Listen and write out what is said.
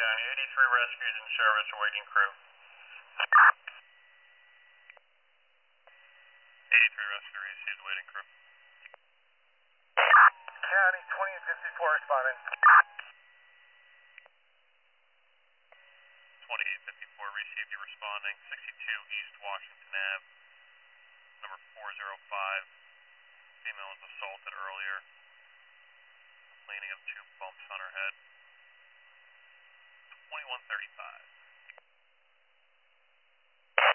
County, 83 rescues in service awaiting crew. 83 rescue received waiting crew. County, 20 and 54 responding. 2854 received you responding. 62 East Washington Ave, number 405. Female was assaulted earlier, complaining of 2 bumps on her head.